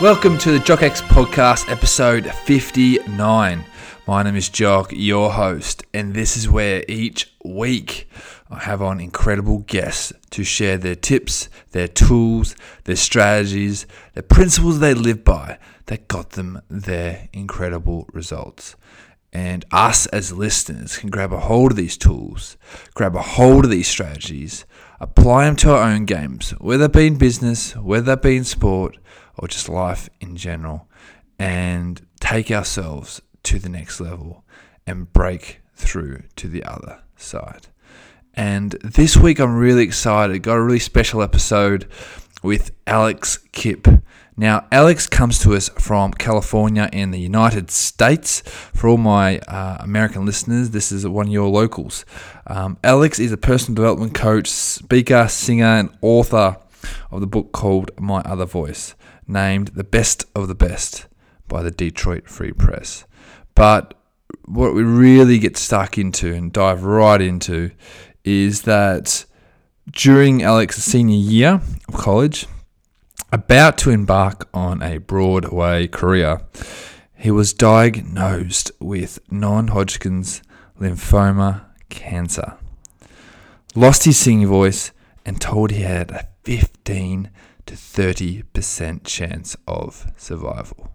Welcome to the JockX Podcast, episode 59. My name is Jock, your host, and this is where each week I have on incredible guests to share their tips, their tools, their strategies, the principles they live by that got them their incredible results. And us as listeners can grab a hold of these tools, grab a hold of these strategies, apply them to our own games, whether it be in business, whether it be in sport, or just life in general, and take ourselves to the next level and break through to the other side. And this week I'm really excited. Got a really special episode with Alex Kipp. Now, Alex comes to us from California in the United States. For all my American listeners, this is one of your locals. Alex is a personal development coach, speaker, singer, and author of the book called My Other Voice, named The Best of the Best by the Detroit Free Press. But what we really get stuck into and dive right into is that during Alex's senior year of college, about to embark on a Broadway career, he was diagnosed with non-Hodgkin's lymphoma cancer, lost his singing voice, and told he had a 15 to 30% chance of survival.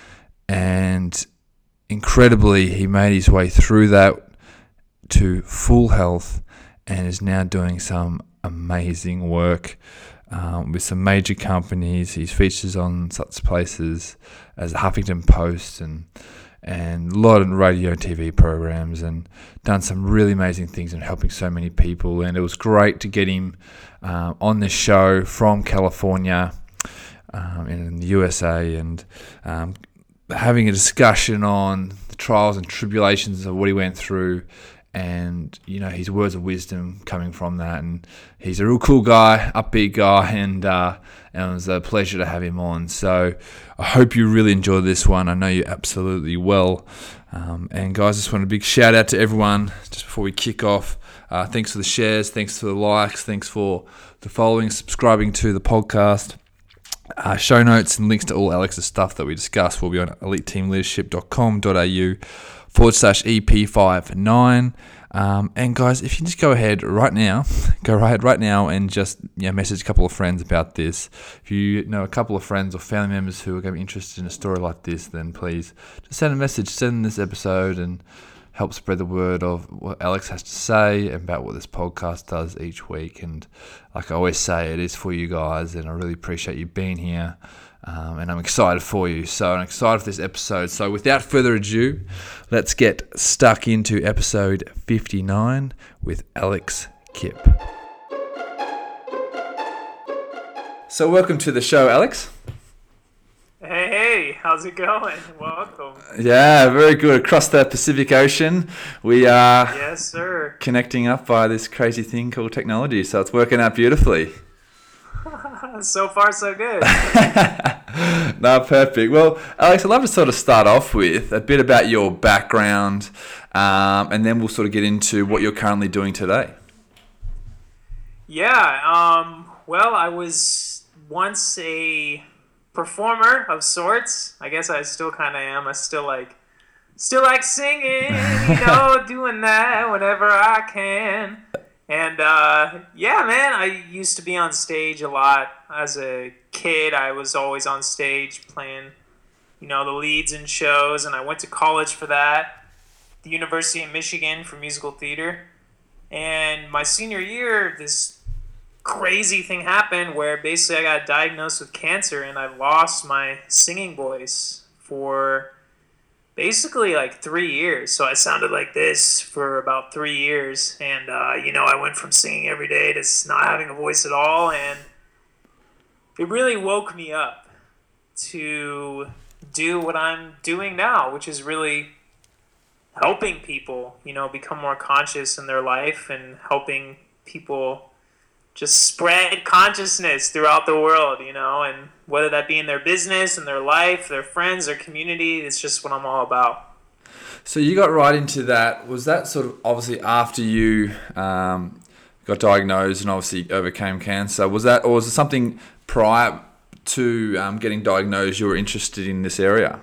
And incredibly, he made his way through that to full health and is now doing some amazing work with some major companies. He features on such places as the Huffington Post and a lot of radio and TV programs, and done some really amazing things and helping so many people. And it was great to get him on this show from California in the USA, and having a discussion on the trials and tribulations of what he went through, and his words of wisdom coming from that. And he's a real cool guy, upbeat guy, and it was a pleasure to have him on. So I hope you really enjoyed this one. I know you absolutely will. And guys, just want a big shout out to everyone just before we kick off. Thanks for the shares, thanks for the likes, thanks for the following, subscribing to the podcast. Show notes and links to all Alex's stuff that we discussed will be on eliteteamleadership.com.au/EP59. And guys, if you just go ahead right now and just message a couple of friends about this. If you know a couple of friends or family members who are going to be interested in a story like this, then please just send a message, send this episode, and help spread the word of what Alex has to say about what this podcast does each week. And like I always say, it is for you guys, and I really appreciate you being here. And I'm excited for you. So I'm excited for this episode. So without further ado, let's get stuck into episode 59 with Alex Kipp. So welcome to the show, Alex. Hey, how's it going? Welcome. Yeah, very good. Across the Pacific Ocean, we are yes, sir. Connecting up by this crazy thing called technology. So it's working out beautifully. So far, so good. No, perfect. Well, Alex, I'd love to sort of start off with a bit about your background, and then we'll sort of get into what you're currently doing today. Yeah, well, I was once a performer of sorts. I guess I still kind of am. I still like singing, doing that whenever I can. And yeah, man, I used to be on stage a lot as a kid. I was always on stage playing, the leads in shows, and I went to college for that, the University of Michigan for musical theater. And my senior year, this crazy thing happened where basically I got diagnosed with cancer, and I lost my singing voice for basically like 3 years. So I sounded like this for about 3 years. And, I went from singing every day to not having a voice at all. And it really woke me up to do what I'm doing now, which is really helping people, become more conscious in their life, and helping people just spread consciousness throughout the world, and whether that be in their business, in their life, their friends, their community, it's just what I'm all about. So you got right into that. Was that sort of obviously after you got diagnosed and obviously overcame cancer? Was that, or was it something prior to getting diagnosed, you were interested in this area?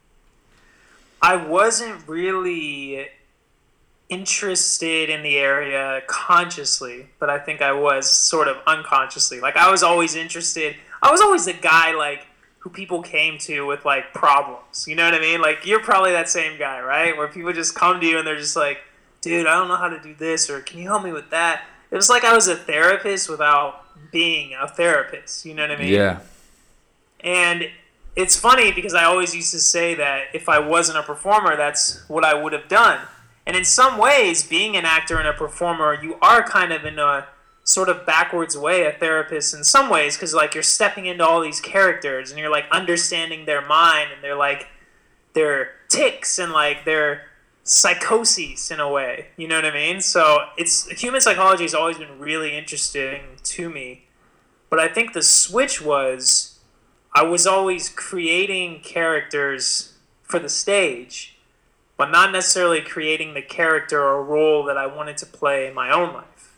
I wasn't really interested in the area consciously, but I think I was sort of unconsciously. Like, I was always interested. I was always the guy, like, who people came to with, like, problems. You know what I mean? Like, you're probably that same guy, right? Where people just come to you and they're just like, dude, I don't know how to do this, or can you help me with that? It was like I was a therapist without being a therapist. You know what I mean? Yeah. And it's funny because I always used to say that if I wasn't a performer, that's what I would have done. And in some ways, being an actor and a performer, you are kind of in a sort of backwards way a therapist in some ways, because like you're stepping into all these characters and you're like understanding their mind and they're like their tics and like their psychoses in a way. You know what I mean? So human psychology has always been really interesting to me. But I think the switch was I was always creating characters for the stage, but not necessarily creating the character or role that I wanted to play in my own life.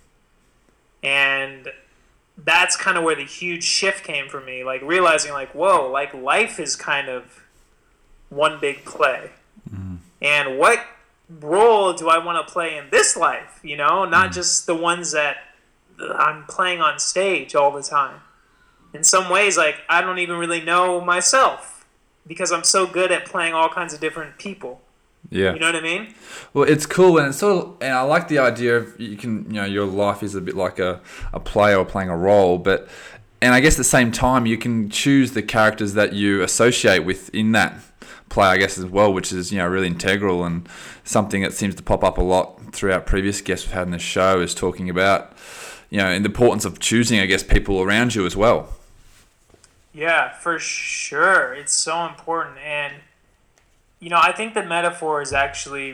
And that's kind of where the huge shift came for me, like realizing like, whoa, like life is kind of one big play. Mm. And what role do I want to play in this life? You know, not just the ones that I'm playing on stage all the time. In some ways, like, I don't even really know myself because I'm so good at playing all kinds of different people. Yeah. You know what I mean? Well, it's cool, and it's sort of, and I like the idea of your life is a bit like a player or playing a role, and I guess at the same time you can choose the characters that you associate with in that play, I guess, as well, which is, really integral, and something that seems to pop up a lot throughout previous guests we've had in the show is talking about, and the importance of choosing, I guess, people around you as well. Yeah, for sure. It's so important. And, I think the metaphor is actually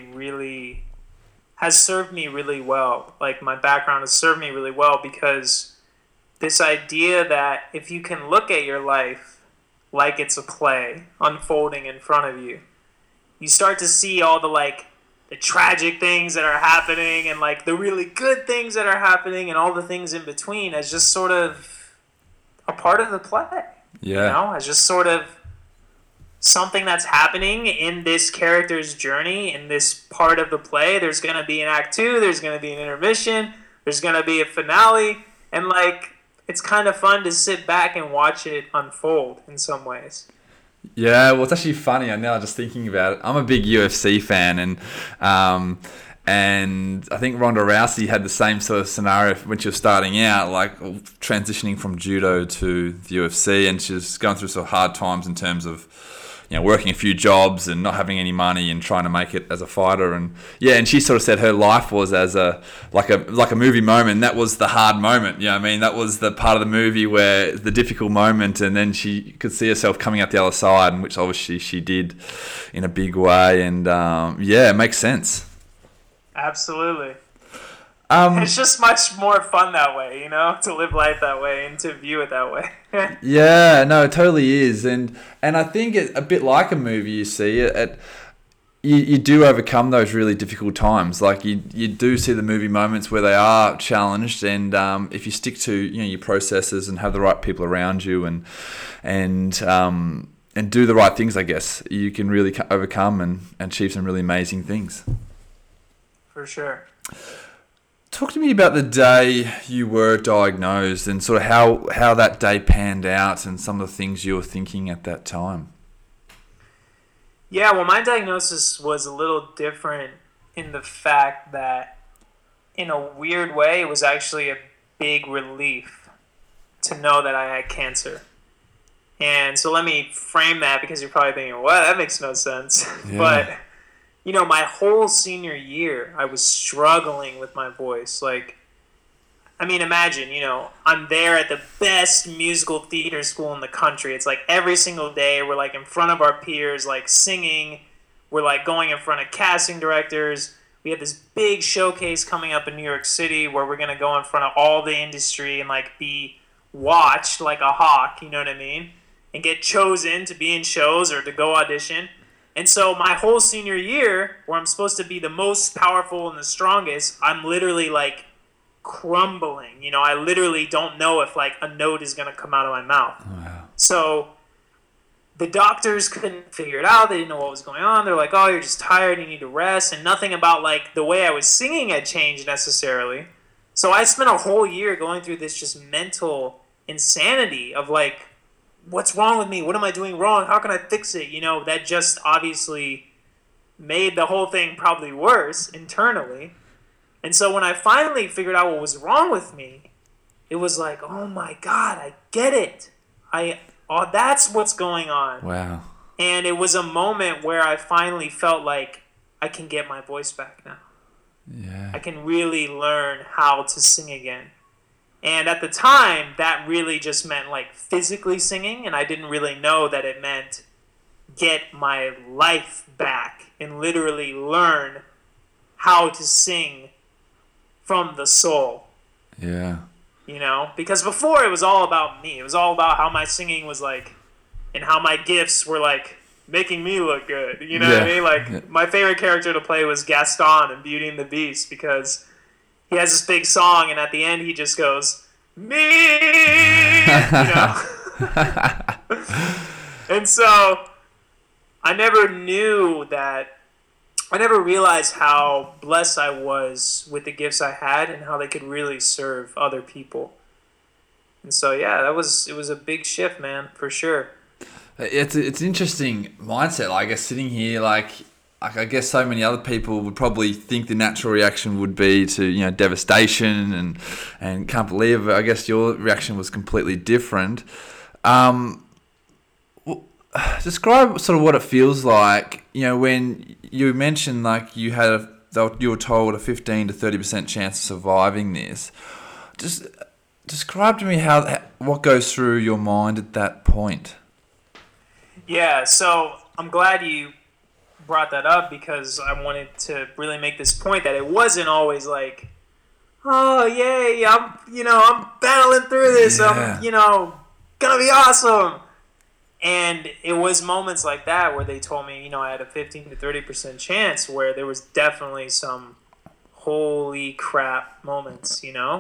has served me really well. Like, my background has served me really well because this idea that if you can look at your life like it's a play unfolding in front of you, you start to see all the tragic things that are happening and, like, the really good things that are happening and all the things in between as just sort of a part of the play. Yeah. As just sort of something that's happening in this character's journey, in this part of the play. There's going to be an act 2, there's going to be an intermission, there's going to be a finale, and, like, it's kind of fun to sit back and watch it unfold in some ways. Yeah, well, it's actually funny. I'm now just thinking about it. I'm a big UFC fan, and I think Ronda Rousey had the same sort of scenario when she was starting out, like transitioning from judo to the UFC, and she was going through sort of hard times in terms of, working a few jobs and not having any money and trying to make it as a fighter. And she sort of said her life was as like a movie moment. That was the hard moment. That was the part of the movie where the difficult moment, and then she could see herself coming out the other side, and which obviously she did in a big way. And it makes sense. Absolutely. It's just much more fun that way, to live life that way and to view it that way. Yeah, no, it totally is. And I think it's a bit like a movie, you see. You do overcome those really difficult times. Like, you do see the movie moments where they are challenged, and if you stick to your processes and have the right people around you and do the right things, I guess, you can really overcome and achieve some really amazing things. For sure. Talk to me about the day you were diagnosed and sort of how that day panned out and some of the things you were thinking at that time. Yeah, well, my diagnosis was a little different in the fact that, in a weird way, it was actually a big relief to know that I had cancer. And so let me frame that, because you're probably thinking, what? That makes no sense. Yeah. But my whole senior year, I was struggling with my voice. Like, imagine, I'm there at the best musical theater school in the country. It's like every single day we're like in front of our peers, like singing. We're like going in front of casting directors. We have this big showcase coming up in New York City where we're going to go in front of all the industry and like be watched like a hawk, you know what I mean? And get chosen to be in shows or to go audition. And so my whole senior year, where I'm supposed to be the most powerful and the strongest, I'm literally like crumbling. You know, I literally don't know if like a note is going to come out of my mouth. Wow. So the doctors couldn't figure it out. They didn't know what was going on. They're like, oh, you're just tired. You need to rest. And nothing about like the way I was singing had changed necessarily. So I spent a whole year going through this just mental insanity of like, what's wrong with me? What am I doing wrong? How can I fix it? You know, that just obviously made the whole thing probably worse internally. And so when I finally figured out what was wrong with me, it was like, oh my God, I get it. That's what's going on. Wow. And it was a moment where I finally felt like I can get my voice back now. Yeah. I can really learn how to sing again. And at the time, that really just meant like physically singing, and I didn't really know that it meant get my life back and literally learn how to sing from the soul. Yeah. You know, because before it was all about me. It was all about how my singing was like, and how my gifts were like making me look good. You know what I mean? Like my favorite character to play was Gaston in Beauty and the Beast, because he has this big song, and at the end he just goes, me, you know. And so I never realized how blessed I was with the gifts I had and how they could really serve other people. And so, yeah, it was a big shift, man, for sure. It's an interesting mindset. Like, I guess sitting here, like I guess so many other people would probably think the natural reaction would be to, you know, devastation and can't believe it. I guess your reaction was completely different. Describe sort of what it feels like, you know, when you mentioned like you were told a 15 to 30% chance of surviving this. Just describe to me what goes through your mind at that point. Yeah, so I'm glad you brought that up, because I wanted to really make this point that it wasn't always like, oh yay, I'm battling through this, I'm gonna be awesome. And it was moments like that where they told me, I had a 15 to 30% chance, where there was definitely some holy crap moments,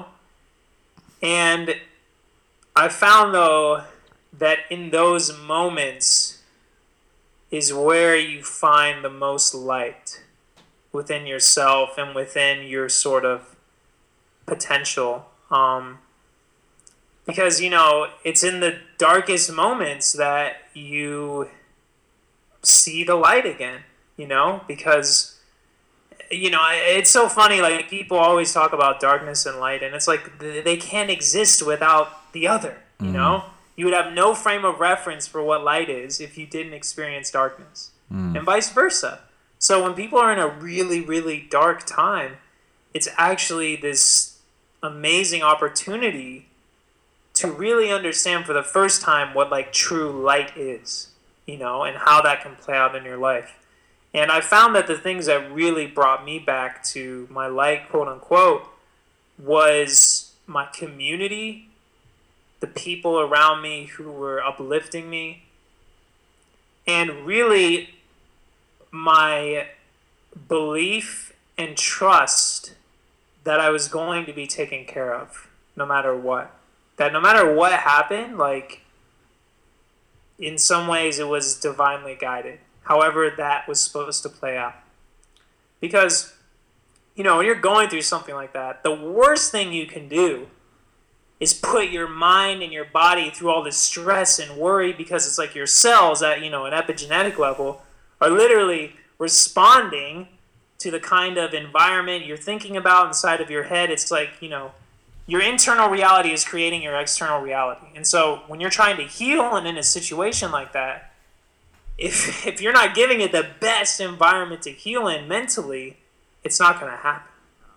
And I found, though, that in those moments is where you find the most light within yourself and within your sort of potential. Because, it's in the darkest moments that you see the light again, because, it's so funny, like, people always talk about darkness and light, and it's like they can't exist without the other, you know? You would have no frame of reference for what light is if you didn't experience darkness, and vice versa. So when people are in a really, really dark time, it's actually this amazing opportunity to really understand for the first time what like true light is, and how that can play out in your life. And I found that the things that really brought me back to my light, quote unquote, was my community, the people around me who were uplifting me, and really my belief and trust that I was going to be taken care of no matter what. That no matter what happened, like, in some ways it was divinely guided. However that was supposed to play out. Because, when you're going through something like that, the worst thing you can do is put your mind and your body through all this stress and worry, because it's like your cells at, an epigenetic level are literally responding to the kind of environment you're thinking about inside of your head. It's like, your internal reality is creating your external reality. And so when you're trying to heal and in a situation like that, if you're not giving it the best environment to heal in mentally, it's not going to happen.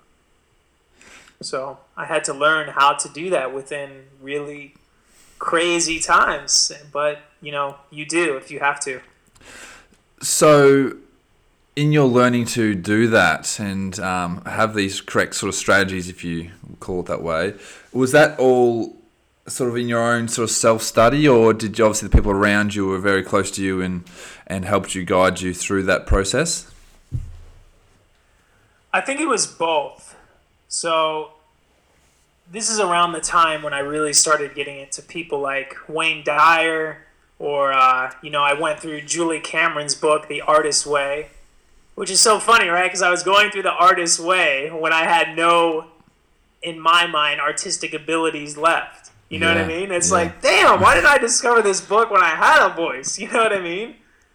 So I had to learn how to do that within really crazy times. But, you do if you have to. So in your learning to do that and have these correct sort of strategies, if you call it that way, was that all sort of in your own sort of self-study, or did you, obviously the people around you were very close to you and helped you, guide you through that process? I think it was both. So this is around the time when I really started getting into people like Wayne Dyer, or I went through Julie Cameron's book, The Artist's Way, which is so funny, right? Because I was going through The Artist's Way when I had no, in my mind, artistic abilities left. You know what I mean? It's like, damn, why did I discover this book when I had a voice? You know what I mean?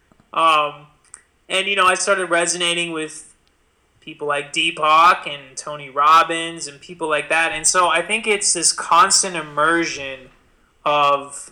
And I started resonating with people like Deepak and Tony Robbins and people like that. And so I think it's this constant immersion of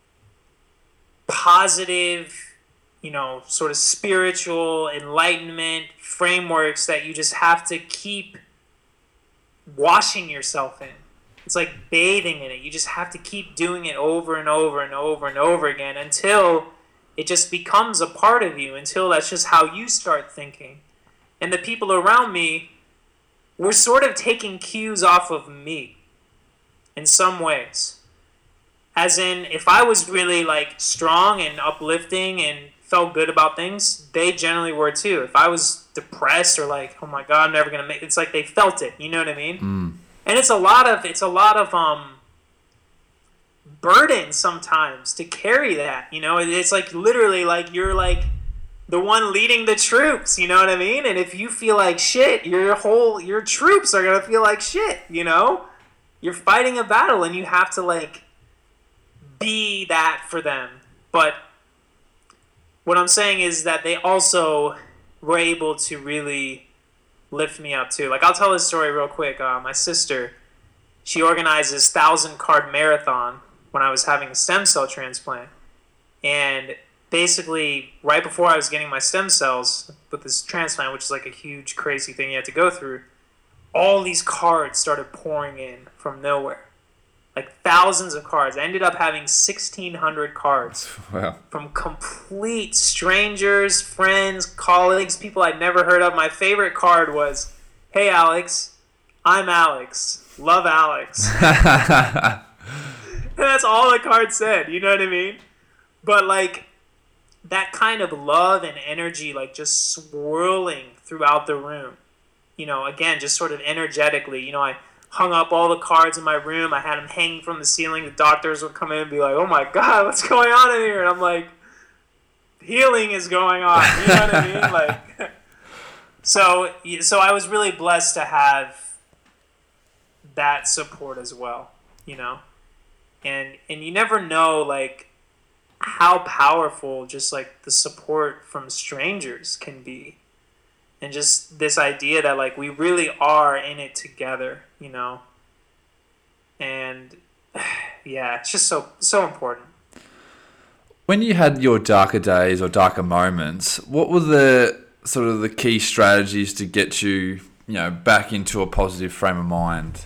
positive, sort of spiritual enlightenment frameworks that you just have to keep washing yourself in. It's like bathing in it. You just have to keep doing it over and over and over and over again until it just becomes a part of you, until that's just how you start thinking. And the people around me were sort of taking cues off of me in some ways. As in, if I was really like strong and uplifting and felt good about things, they generally were too. If I was depressed or like, oh my God, I'm never gonna make it, it's like they felt it. You know what I mean? And it's a lot of burden sometimes to carry that. It's like literally like you're like the one leading the troops. You know what I mean? And if you feel like shit, your troops are gonna feel like shit. You're fighting a battle and you have to like be that for them. But what I'm saying is that they also were able to really lift me up too. Like, I'll tell this story real quick. My sister, she organized this 1,000-card marathon when I was having a stem cell transplant. And basically, right before I was getting my stem cells with this transplant, which is like a huge, crazy thing you have to go through, all these cards started pouring in from nowhere. Like thousands of cards. I ended up having 1,600 cards. Wow. From complete strangers, friends, colleagues, people I'd never heard of. My favorite card was, "Hey Alex, I'm Alex. Love Alex." And that's all the card said, you know what I mean? But like that kind of love and energy, like just swirling throughout the room. Again, just sort of energetically. I hung up all the cards in my room. I had them hanging from the ceiling. The doctors would come in and be like, "Oh my God, what's going on in here?" And I'm like, healing is going on. You know what I mean? Like, so I was really blessed to have that support as well, and you never know like how powerful just like the support from strangers can be. And just this idea that like we really are in it together, and yeah, it's just so important. When you had your darker days or darker moments, what were the sort of the key strategies to get you, back into a positive frame of mind?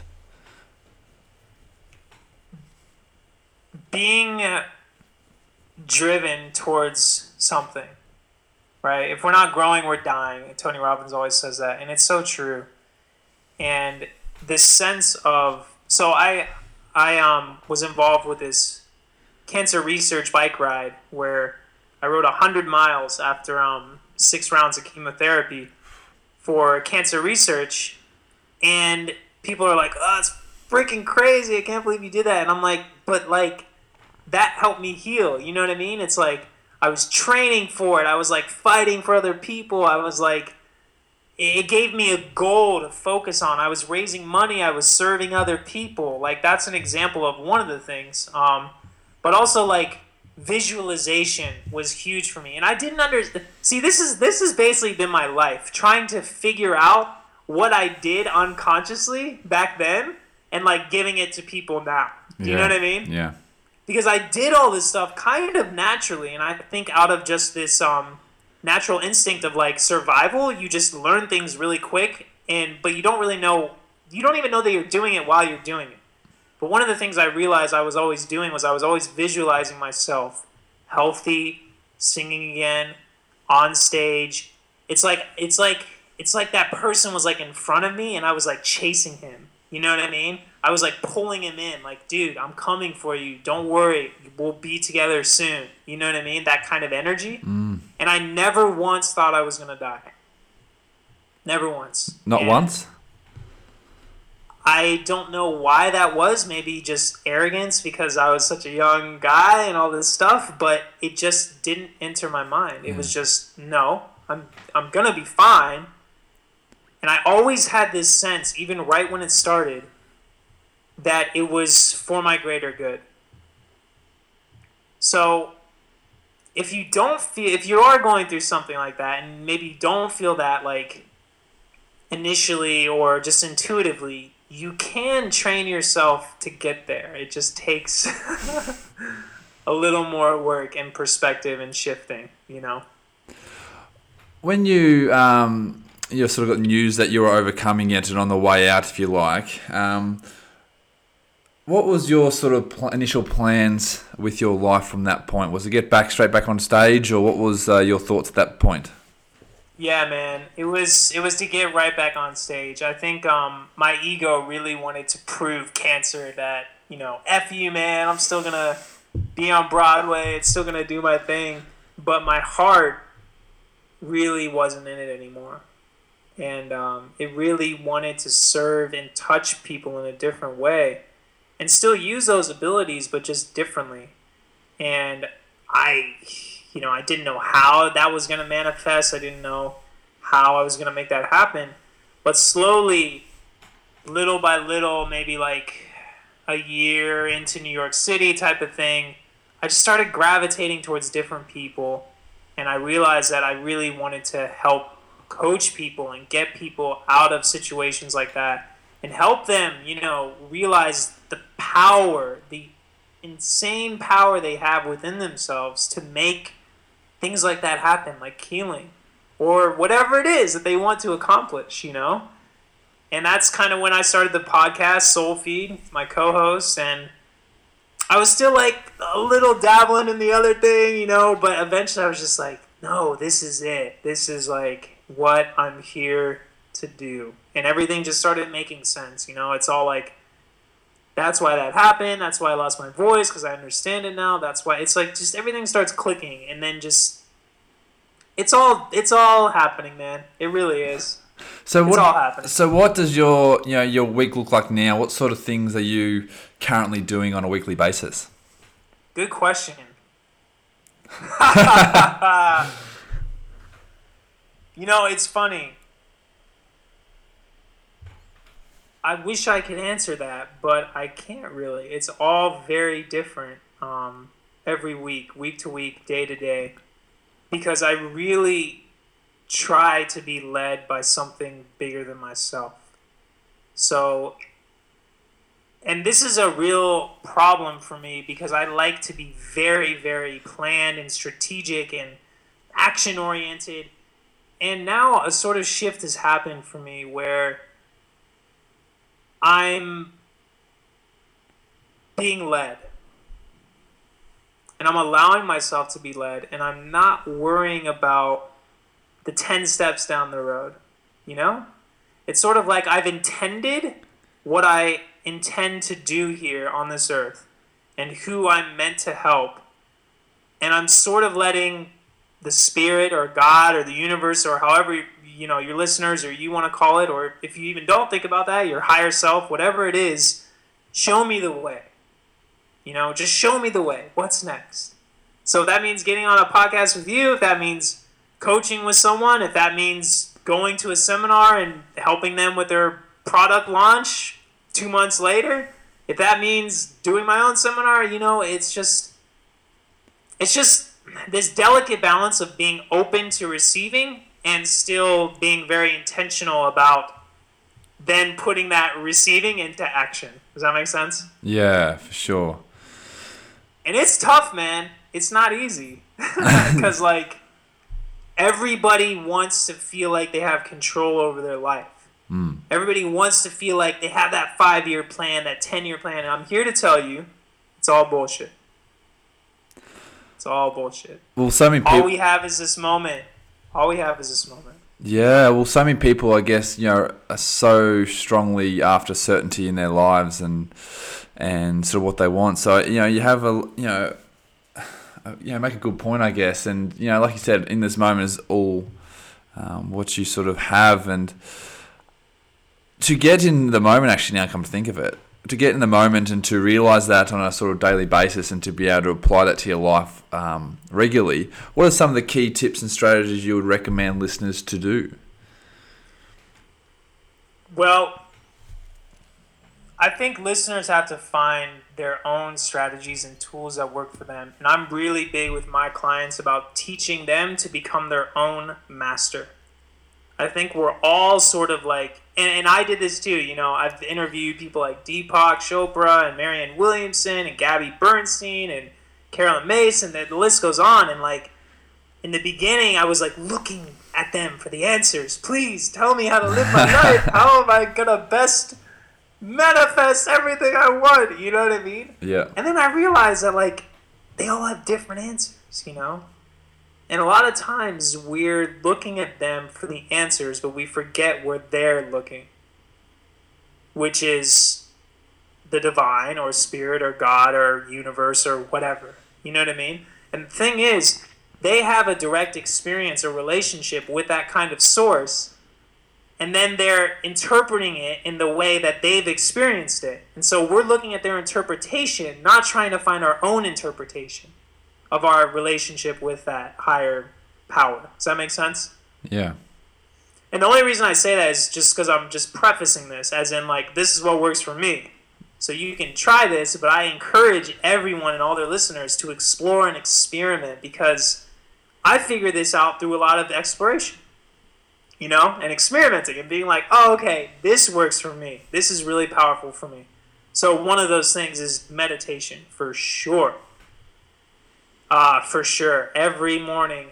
Being driven towards something. Right? If we're not growing, we're dying. Tony Robbins always says that, and it's so true. And this sense of... So I was involved with this cancer research bike ride where I rode 100 miles after 6 rounds of chemotherapy for cancer research. And people are like, "Oh, it's freaking crazy. I can't believe you did that." And I'm like, but like, that helped me heal. You know what I mean? It's like, I was training for it. I was like fighting for other people. I was like, it gave me a goal to focus on. I was raising money. I was serving other people. Like, that's an example of one of the things. But also like visualization was huge for me. And I didn't understand. See, this has basically been my life, trying to figure out what I did unconsciously back then and like giving it to people now. Do you know what I mean? Yeah. Because I did all this stuff kind of naturally, and I think out of just this natural instinct of like survival, you just learn things really quick, but you don't even know that you're doing it while you're doing it. But one of the things I realized I was always doing was I was always visualizing myself healthy, singing again, on stage. It's like that person was like in front of me, and I was like chasing him. You know what I mean? I was like pulling him in, like, "Dude, I'm coming for you. Don't worry. We'll be together soon." You know what I mean? That kind of energy. And I never once thought I was going to die. Never once. Not once? I don't know why that was. Maybe just arrogance because I was such a young guy and all this stuff, but it just didn't enter my mind. It was just, no, I'm going to be fine. And I always had this sense, even right when it started, that it was for my greater good. So if you are going through something like that, and maybe you don't feel that like initially or just intuitively, you can train yourself to get there. It just takes a little more work and perspective and shifting, you know? When you sort of got news that you were overcoming it and on the way out, if you like, what was your sort of initial plans with your life from that point? Was it get straight back on stage, or what was your thoughts at that point? Yeah, man, it was to get right back on stage. I think my ego really wanted to prove Cancer that, F you, man, I'm still gonna be on Broadway, it's still gonna do my thing, but my heart really wasn't in it anymore. And it really wanted to serve and touch people in a different way and still use those abilities, but just differently. And I didn't know how that was going to manifest. I didn't know how I was going to make that happen. But slowly, little by little, maybe like a year into New York City type of thing, I just started gravitating towards different people. And I realized that I really wanted to help coach people and get people out of situations like that and help them, realize the power, the insane power they have within themselves to make things like that happen, like healing or whatever it is that they want to accomplish, And that's kind of when I started the podcast, Soul Feed, my co-host, and I was still like a little dabbling in the other thing, but eventually I was just like, no, this is it. This is like what I'm here to do. And everything just started making sense, It's all like, that's why that happened. That's why I lost my voice, because I understand it now. That's why it's like just everything starts clicking, and then just it's all happening, man. It really is. So it's all happening. So what does your week look like now? What sort of things are you currently doing on a weekly basis? Good question. It's funny. I wish I could answer that, but I can't really. It's all very different every week to week, day to day, because I really try to be led by something bigger than myself. So, and this is a real problem for me because I like to be very, very planned and strategic and action-oriented. And now a sort of shift has happened for me where I'm being led. And I'm allowing myself to be led. And I'm not worrying about the 10 steps down the road. It's sort of like I've intended what I intend to do here on this earth and who I'm meant to help. And I'm sort of letting the spirit or God or the universe or however your listeners or you want to call it, or if you even don't think about that, your higher self, whatever it is, show me the way. Just show me the way. What's next? So if that means getting on a podcast with you, if that means coaching with someone, if that means going to a seminar and helping them with their product launch 2 months later, if that means doing my own seminar, it's just this delicate balance of being open to receiving and still being very intentional about then putting that receiving into action. Does that make sense? Yeah, for sure. And it's tough, man. It's not easy. Because, everybody wants to feel like they have control over their life. Everybody wants to feel like they have that 5-year plan, that 10-year plan. And I'm here to tell you, it's all bullshit. It's all bullshit. Well, so many people... All we have is this moment. Yeah, well, so many people, I guess, are so strongly after certainty in their lives and sort of what they want. So, you have make a good point, I guess. And, like you said, in this moment is all what you sort of have. And to get in the moment, actually, now come to think of it, to get in the moment and to realize that on a sort of daily basis and to be able to apply that to your life regularly, what are some of the key tips and strategies you would recommend listeners to do? Well, I think listeners have to find their own strategies and tools that work for them. And I'm really big with my clients about teaching them to become their own master. I think we're all sort of like, and I did this too, you know, I've interviewed people like Deepak Chopra and Marianne Williamson and Gabby Bernstein and Carolyn Mason, the list goes on. And like, in the beginning, I was like looking at them for the answers. Please tell me how to live my life. How am I going to best manifest everything I want? You know what I mean? Yeah. And then I realized that like, they all have different answers, you know? And a lot of times we're looking at them for the answers, but we forget where they're looking, which is the divine or spirit or God or universe or whatever. You know what I mean? And the thing is, they have a direct experience or relationship with that kind of source, and then they're interpreting it in the way that they've experienced it. And so we're looking at their interpretation, not trying to find our own interpretation of our relationship with that higher power. Does that make sense? Yeah. And the only reason I say that is just because I'm just prefacing this, as in like, this is what works for me. So you can try this, but I encourage everyone and all their listeners to explore and experiment, because I figured this out through a lot of exploration, you know, and experimenting and being like, oh, okay, this works for me. This is really powerful for me. So one of those things is meditation, for sure. For sure. Every morning,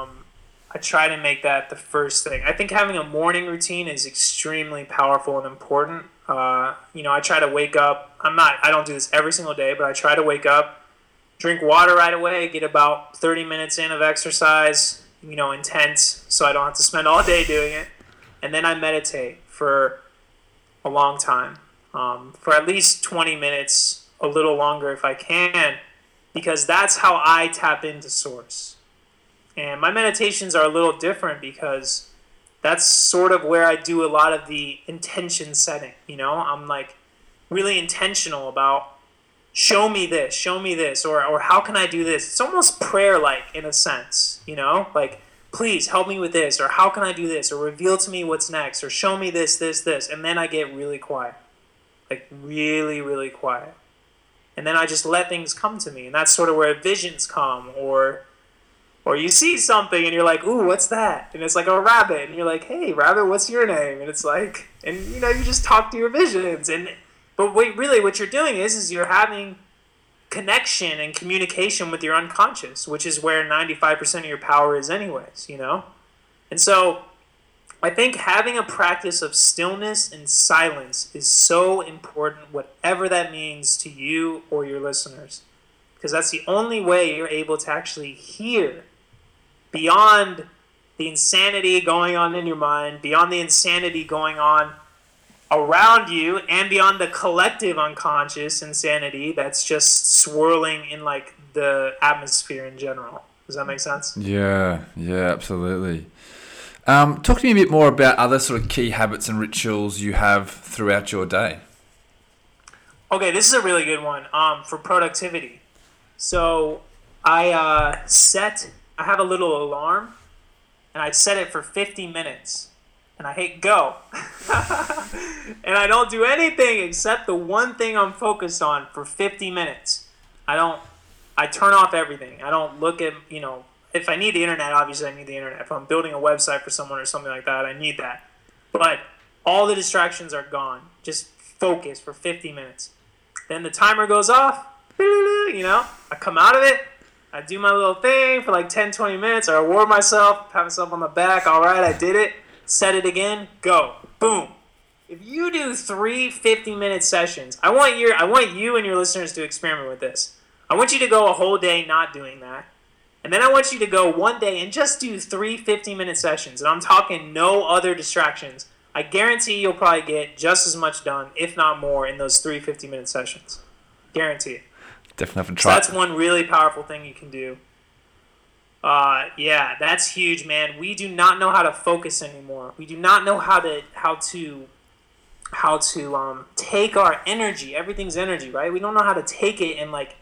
I try to make that the first thing. I think having a morning routine is extremely powerful and important. You know, I try to wake up. I don't do this every single day, but I try to wake up, drink water right away, get about 30 minutes in of exercise, you know, intense, so I don't have to spend all day doing it. And then I meditate for a long time, for at least 20 minutes, a little longer if I can, because that's how I tap into Source. And my meditations are a little different because that's sort of where I do a lot of the intention setting, you know? I'm like really intentional about show me this, or how can I do this? It's almost prayer-like in a sense, you know? Like, please help me with this, or how can I do this, or reveal to me what's next, or show me this, and then I get really quiet. Like really, really quiet. And then I just let things come to me. And that's sort of where visions come, or you see something and you're like, ooh, what's that? And it's like a rabbit. And you're like, hey, rabbit, what's your name? And it's like, and you know, you just talk to your visions. But really what you're doing is you're having connection and communication with your unconscious, which is where 95% of your power is anyways, you know? And so I think having a practice of stillness and silence is so important, whatever that means to you or your listeners, because that's the only way you're able to actually hear beyond the insanity going on in your mind, beyond the insanity going on around you, and beyond the collective unconscious insanity that's just swirling in like the atmosphere in general. Does that make sense? Yeah, absolutely. Talk to me a bit more about other sort of key habits and rituals you have throughout your day. Okay, this is a really good one for productivity. So I have a little alarm, and I set it for 50 minutes, and I hit go. And I don't do anything except the one thing I'm focused on for 50 minutes. I turn off everything. I don't look at, you know, if I need the internet, obviously I need the internet. If I'm building a website for someone or something like that, I need that. But all the distractions are gone. Just focus for 50 minutes. Then the timer goes off, you know, I come out of it, I do my little thing for like 10, 20 minutes, I reward myself, pat myself on the back, all right, I did it, set it again, go, boom. If you do 3 50-minute sessions, I want you and your listeners to experiment with this. I want you to go a whole day not doing that. And then I want you to go one day and just do 3 50-minute sessions. And I'm talking no other distractions. I guarantee you'll probably get just as much done, if not more, in those 3 50-minute sessions. Guarantee it. Definitely have to So try. that's one really powerful thing you can do. Yeah, that's huge, man. We do not know how to focus anymore. We do not know how to how to take our energy. Everything's energy, right? We don't know how to take it and like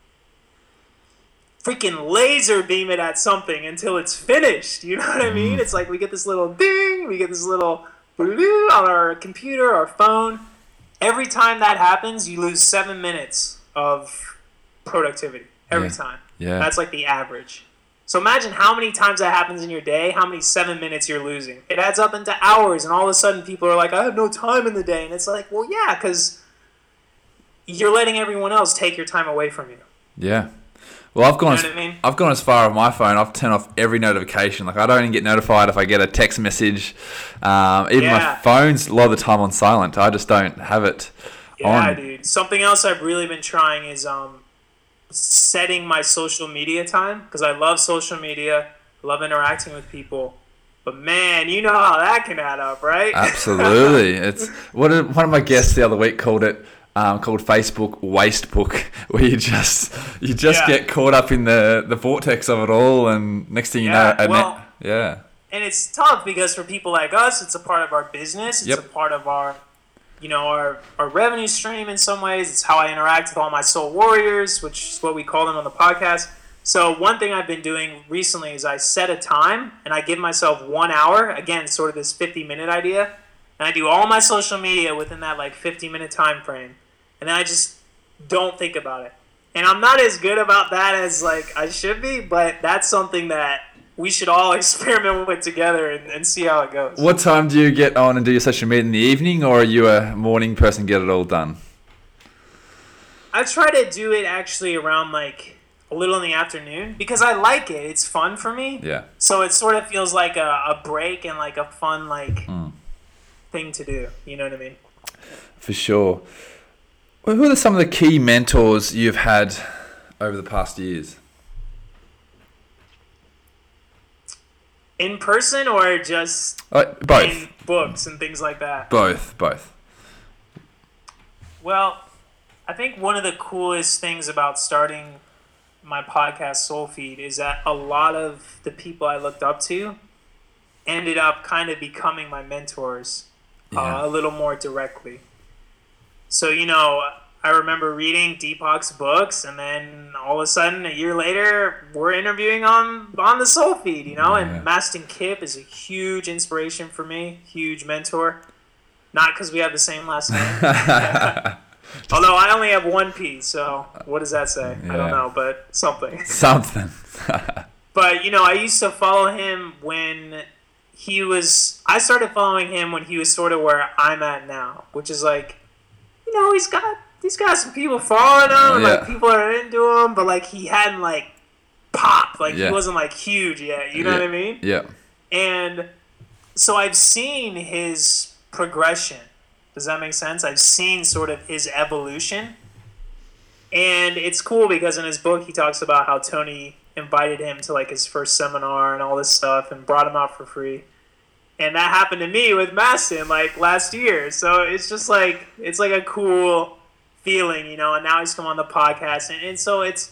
freaking laser beam it at something until it's finished. You know what I mean? It's like we get this little ding, we get this little blue on our computer, our phone. Every time that happens, you lose 7 minutes of productivity. Every time. Yeah. That's like the average. So imagine how many times that happens in your day, how many 7 minutes you're losing. It adds up into hours, and all of a sudden people are like, I have no time in the day. And it's like, well, yeah, because you're letting everyone else take your time away from you. Yeah. Well, I've gone. You know what I mean? I've gone as far on my phone. I've turned off every notification. Like I don't even get notified if I get a text message. Even my phone's a lot of the time on silent. I just don't have it on. Yeah, dude. Something else I've really been trying is setting my social media time, because I love social media, love interacting with people. But man, you know how that can add up, right? Absolutely. It's one of my guests the other week called it. Called Facebook Waste Book, where you just get caught up in the vortex of it all, and next thing you know, and it's tough because for people like us, it's a part of our business. It's a part of our, our revenue stream in some ways. It's how I interact with all my soul warriors, which is what we call them on the podcast. So one thing I've been doing recently is I set a time and I give myself 1 hour. Again, sort of this 50-minute idea, and I do all my social media within that like 50-minute time frame. And then I just don't think about it. And I'm not as good about that as like I should be, but that's something that we should all experiment with together and see how it goes. What time do you get on and do your social media, in the evening, or are you a morning person, get it all done? I try to do it actually around like a little in the afternoon because I like it. It's fun for me. Yeah. So it sort of feels like a break and like a fun thing to do. You know what I mean? For sure. Well, who are some of the key mentors you've had over the past years? In person or just both. in books and things like that? Both. Well, I think one of the coolest things about starting my podcast Soul Feed is that a lot of the people I looked up to ended up kind of becoming my mentors a little more directly. So, I remember reading Deepak's books, and then all of a sudden, a year later, we're interviewing on the Soul Feed, and Mastin Kipp is a huge inspiration for me, huge mentor. Not because we have the same last name. Although I only have one P, so what does that say? I don't know, but something. But, I used to follow him when I started following him when he was sort of where I'm at now, which is like, he's got some people following him, like people are into him, but like he hadn't like popped, like he wasn't like huge yet, you know what I mean? Yeah. And so I've seen his progression. Does that make sense? I've seen sort of his evolution. And it's cool because in his book he talks about how Tony invited him to like his first seminar and all this stuff and brought him out for free. And that happened to me with Mastin like last year. So it's just like, it's like a cool feeling, and now he's come on the podcast. And so it's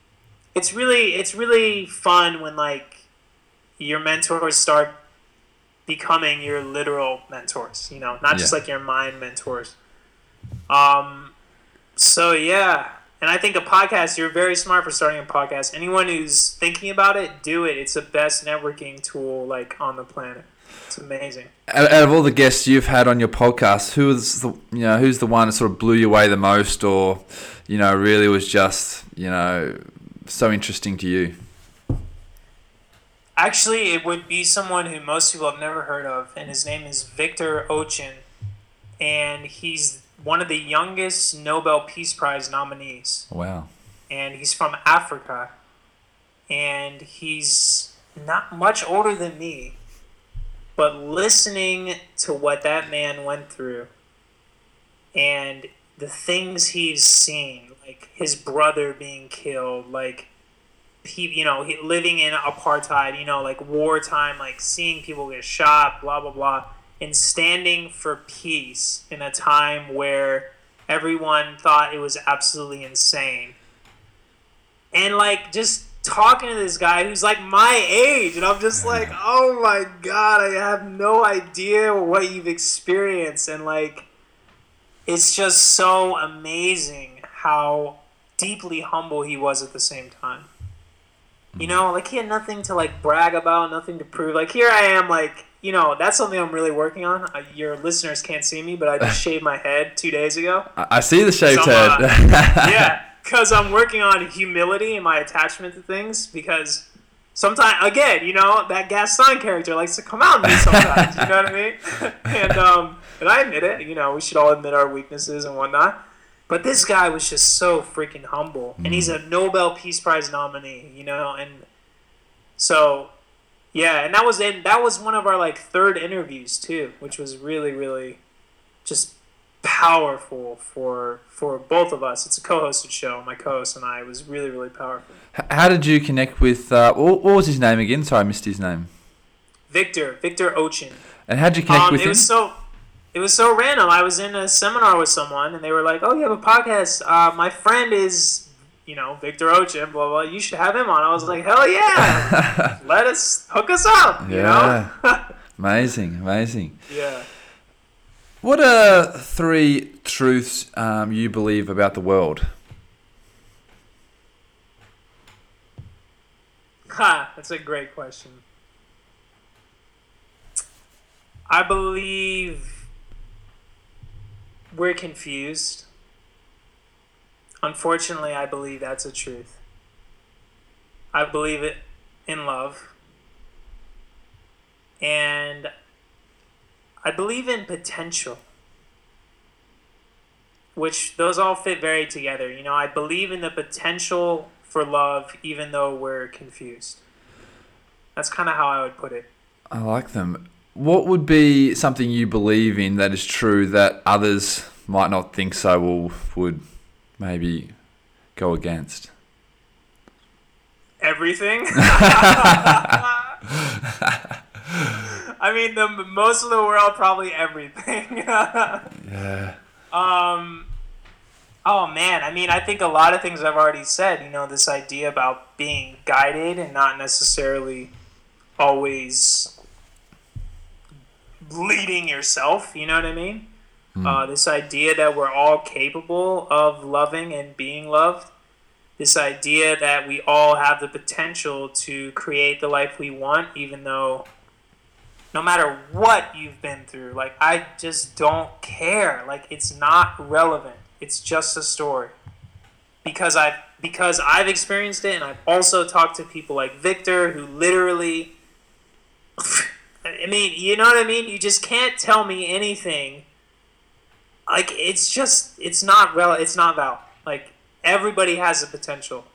really fun when like your mentors start becoming your literal mentors, not just like your mind mentors. So yeah. And I think a podcast, you're very smart for starting a podcast. Anyone who's thinking about it, do it. It's the best networking tool like on the planet. It's amazing. Out of all the guests you've had on your podcast, who's the one that sort of blew you away the most, or really was just so interesting to you? Actually, it would be someone who most people have never heard of, and his name is Victor Ochin, and he's one of the youngest Nobel Peace Prize nominees. Wow. And he's from Africa, and he's not much older than me. But listening to what that man went through and the things he's seen, like his brother being killed, like, he living in apartheid, like wartime, like seeing people get shot, blah, blah, blah, and standing for peace in a time where everyone thought it was absolutely insane. And like just talking to this guy who's like my age, and I'm just like, oh my god, I have no idea what you've experienced. And like it's just so amazing how deeply humble he was at the same time. You know, like he had nothing to like brag about, nothing to prove. Like here I am, like, you know, that's something I'm really working on. Your listeners can't see me, but I just shaved my head 2 days ago. I see the shaved head. Yeah, because I'm working on humility and my attachment to things. Because sometimes, again, you know, that Gaston character likes to come out in me sometimes. You know what I mean? And I admit it. You know, we should all admit our weaknesses and whatnot. But this guy was just so freaking humble, and he's a Nobel Peace Prize nominee. You know, and so yeah, and that was one of our like third interviews too, which was really really just powerful for both of us. It's a co-hosted show. My co-host and I. It was really really powerful. How did you connect with? What was his name again? Sorry, I missed his name. Victor Ochin. And how did you connect with him? It was so random. I was in a seminar with someone, and they were like, "Oh, you have a podcast? My friend is, you know, Victor Ochin. Blah blah. You should have him on." I was like, "Hell yeah! Hook us up." You know? Amazing. Yeah. What are 3 truths you believe about the world? That's a great question. I believe we're confused. Unfortunately, I believe that's a truth. I believe it in love. And I believe in potential. Which those all fit very together. You know, I believe in the potential for love even though we're confused. That's kind of how I would put it. I like them. What would be something you believe in that is true that others might not think so or would maybe go against? Everything. I mean, most of the world probably everything. Yeah. Oh man, I mean, I think a lot of things I've already said. You know, this idea about being guided and not necessarily always leading yourself. You know what I mean? This idea that we're all capable of loving and being loved. This idea that we all have the potential to create the life we want, even though no matter what you've been through, like, I just don't care. Like, it's not relevant. It's just a story. Because I've experienced it, and I've also talked to people like Victor, who literally, I mean, you know what I mean? You just can't tell me anything. Like, it's not valid. Like, everybody has a potential.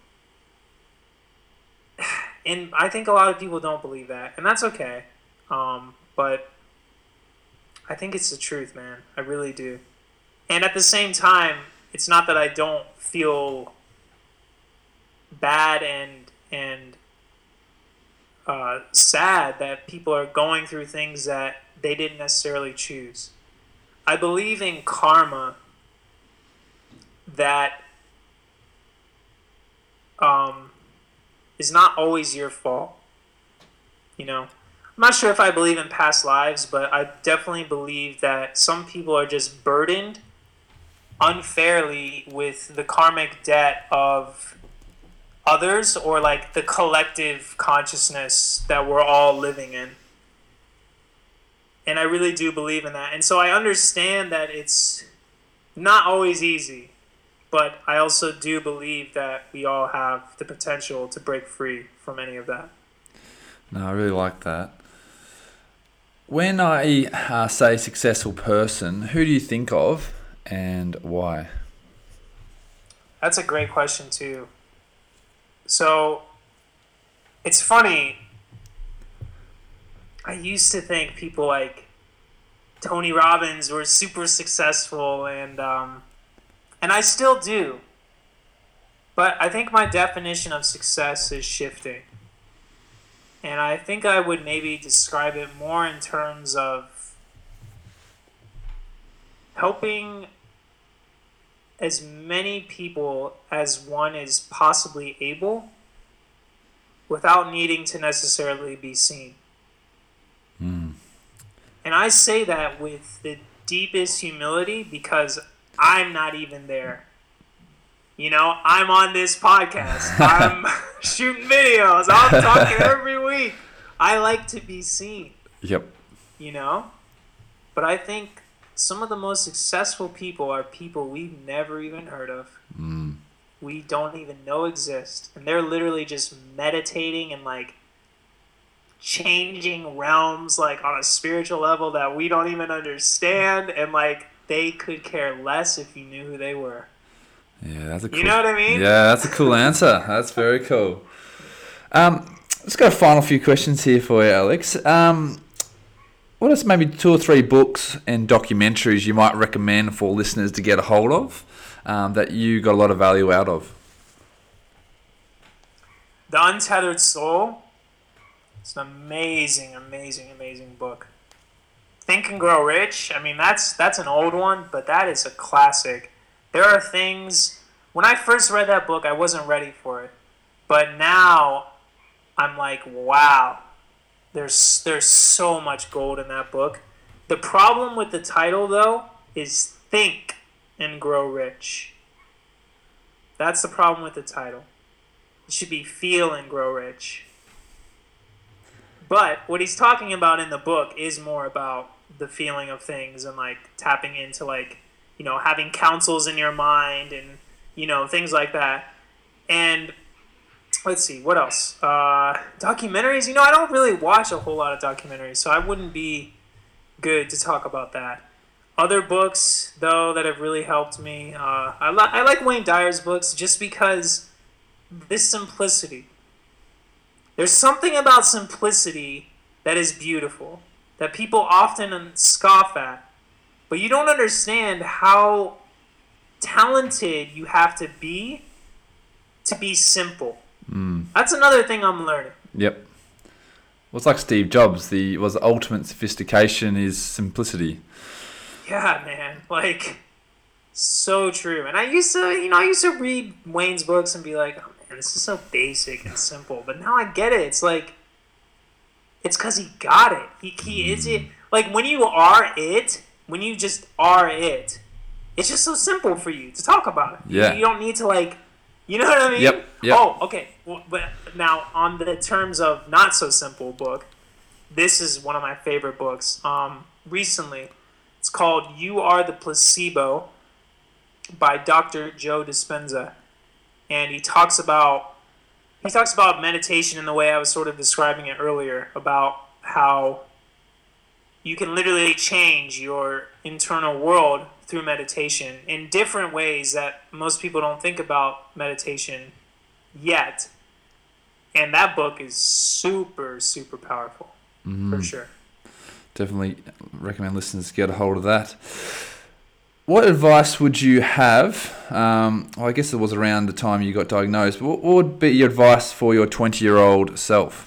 And I think a lot of people don't believe that, and that's okay. But I think it's the truth, man. I really do. And at the same time, it's not that I don't feel bad and sad that people are going through things that they didn't necessarily choose. I believe in karma that is not always your fault. You know? I'm not sure if I believe in past lives, but I definitely believe that some people are just burdened unfairly with the karmic debt of others, or like the collective consciousness that we're all living in. And I really do believe in that. And so I understand that it's not always easy, but I also do believe that we all have the potential to break free from any of that. No, I really like that. When I say successful person, who do you think of and why? That's a great question too. So, it's funny. I used to think people like Tony Robbins were super successful, and I still do. But I think my definition of success is shifting. And I think I would maybe describe it more in terms of helping as many people as one is possibly able without needing to necessarily be seen. And I say that with the deepest humility, because I'm not even there. You know, I'm on this podcast. I'm shooting videos. I'm talking every week. I like to be seen. Yep. You know? But I think some of the most successful people are people we've never even heard of. We don't even know exist. And they're literally just meditating and like changing realms like on a spiritual level that we don't even understand, and like they could care less if you knew who they were. Yeah, that's a cool, you know what I mean? Yeah, that's a cool answer. That's very cool. Let's go final few questions here for you, Alex. What are maybe 2 or 3 books and documentaries you might recommend for listeners to get a hold of that you got a lot of value out of? The Untethered Soul. It's an amazing, amazing, amazing book. Think and Grow Rich. I mean, that's an old one, but that is a classic. There are things, when I first read that book, I wasn't ready for it. But now, I'm like, wow, there's so much gold in that book. The problem with the title, though, is Think and Grow Rich. That's the problem with the title. It should be Feel and Grow Rich. But what he's talking about in the book is more about the feeling of things and like tapping into like, you know, having counsels in your mind and, you know, things like that. And let's see, what else? Documentaries. You know, I don't really watch a whole lot of documentaries, so I wouldn't be good to talk about that. Other books, though, that have really helped me. I like Wayne Dyer's books just because this simplicity. There's something about simplicity that is beautiful, that people often scoff at. But you don't understand how talented you have to be simple. That's another thing I'm learning. Yep. Well, it's like Steve Jobs. The ultimate sophistication is simplicity. Yeah, man. Like, so true. And I used to read Wayne's books and be like, oh man, this is so basic and simple. But now I get it. It's like, it's because he got it. He is it. Like, when you are it, when you just are it, it's just so simple for you to talk about it. Yeah. You don't need to, like, you know what I mean? Yep. Oh, okay. Well, but now, on the terms of not so simple book, this is one of my favorite books. Recently, it's called You Are the Placebo by Dr. Joe Dispenza. And he talks about meditation in the way I was sort of describing it earlier, about how you can literally change your internal world through meditation in different ways that most people don't think about meditation yet. And that book is super, super powerful, for sure. Definitely recommend listeners get a hold of that. What advice would you have? Well, I guess it was around the time you got diagnosed, but what would be your advice for your 20-year-old self?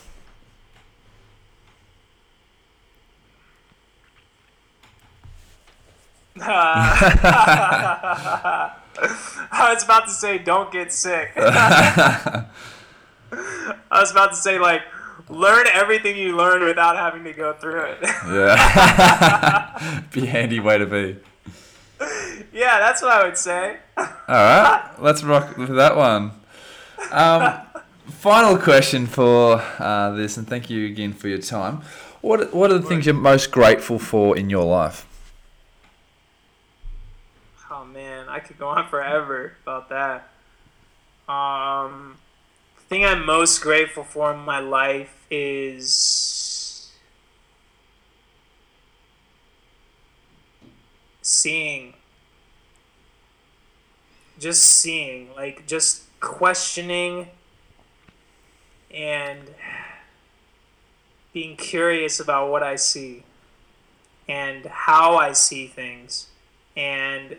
I was about to say, don't get sick. I was about to say, like, learn everything you learned without having to go through it. Yeah. Be a handy way to be. Yeah, that's what I would say. All right. Let's rock with that one. Final question for this, and thank you again for your time. What are the things you're most grateful for in your life? Oh man, I could go on forever about that. The thing I'm most grateful for in my life is seeing. Just seeing, like just questioning and being curious about what I see and how I see things. And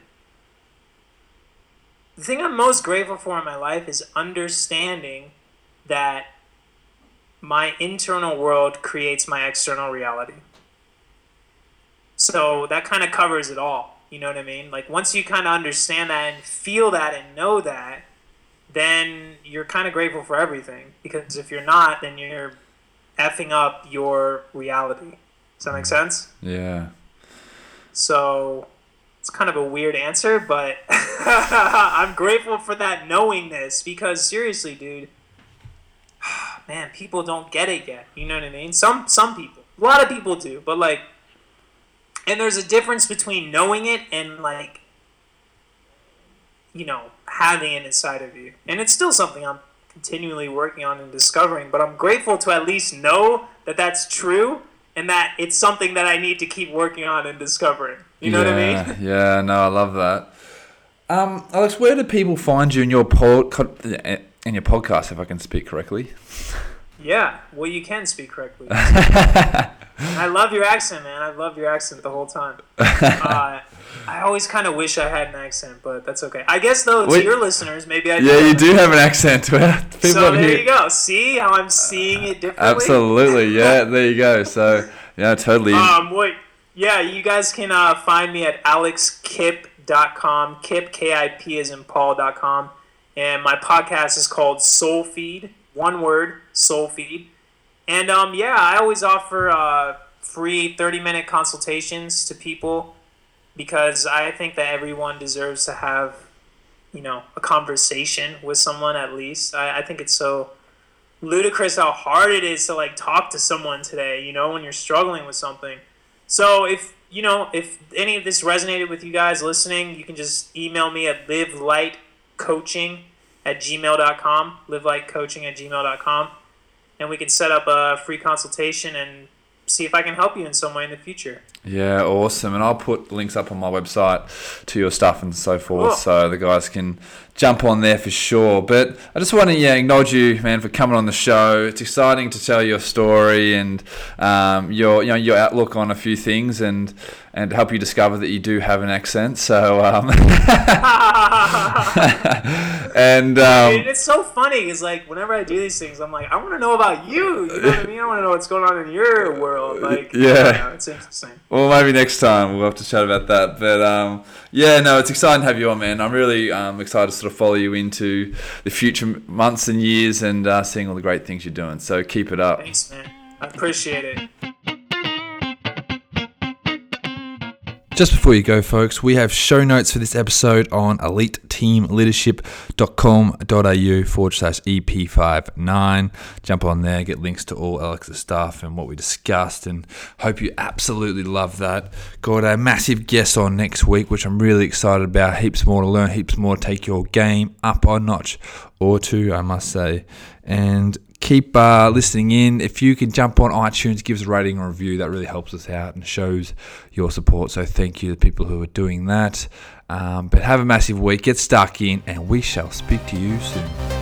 the thing I'm most grateful for in my life is understanding that my internal world creates my external reality. So that kind of covers it all. You know what I mean? Like, once you kind of understand that and feel that and know that, then you're kind of grateful for everything. Because if you're not, then you're effing up your reality. Does that make sense? Yeah. So It's kind of a weird answer, but I'm grateful for that knowingness because seriously, dude, man, people don't get it yet. You know what I mean? Some people, a lot of people do, but like, and there's a difference between knowing it and like, you know, having it inside of you. And it's still something I'm continually working on and discovering, but I'm grateful to at least know that that's true and that it's something that I need to keep working on and discovering. You know what I mean? Yeah, no, I love that. Alex, where do people find you in your podcast, if I can speak correctly? Yeah, well, you can speak correctly. I love your accent, man. I love your accent the whole time. I always kind of wish I had an accent, but that's okay. I guess, though, to your listeners, maybe I do. Yeah, you do have an accent. So there you go. See how I'm seeing it differently? Absolutely. Yeah, there you go. So, yeah, totally. Wait. Yeah, you guys can find me at alexkipp.com. Kipp, K-I-P as in Paul.com. And my podcast is called Soul Feed. One word, Soul Feed. And, I always offer free 30-minute consultations to people because I think that everyone deserves to have, you know, a conversation with someone at least. I think it's so ludicrous how hard it is to, like, talk to someone today, you know, when you're struggling with something. So if any of this resonated with you guys listening, you can just email me at livelightcoaching@gmail.com, livelightcoaching@gmail.com, and we can set up a free consultation and see if I can help you in some way in the future. Yeah, awesome. And I'll put links up on my website to your stuff and so forth, so the guys can jump on there for sure. But I just want to acknowledge you, man, for coming on the show. It's exciting to tell your story and your outlook on a few things and help you discover that you do have an accent. So and it's so funny because like whenever I do these things, I'm like, I want to know about you. You know what I mean? I want to know what's going on in your world. Like, yeah, it's interesting. Well, maybe next time we'll have to chat about that. But it's exciting to have you on, man. I'm really excited to sort of follow you into the future months and years and seeing all the great things you're doing. So keep it up. Thanks, man. I appreciate it. Just before you go, folks, we have show notes for this episode on eliteteamleadership.com.au/EP59. Jump on there, get links to all Alex's stuff and what we discussed, and hope you absolutely love that. Got a massive guest on next week, which I'm really excited about. Heaps more to learn, heaps more to take your game up a notch or two, I must say. And keep listening in. If you can jump on iTunes, give us a rating or review, that really helps us out and shows your support. So thank you to the people who are doing that. But have a massive week, get stuck in, and we shall speak to you soon.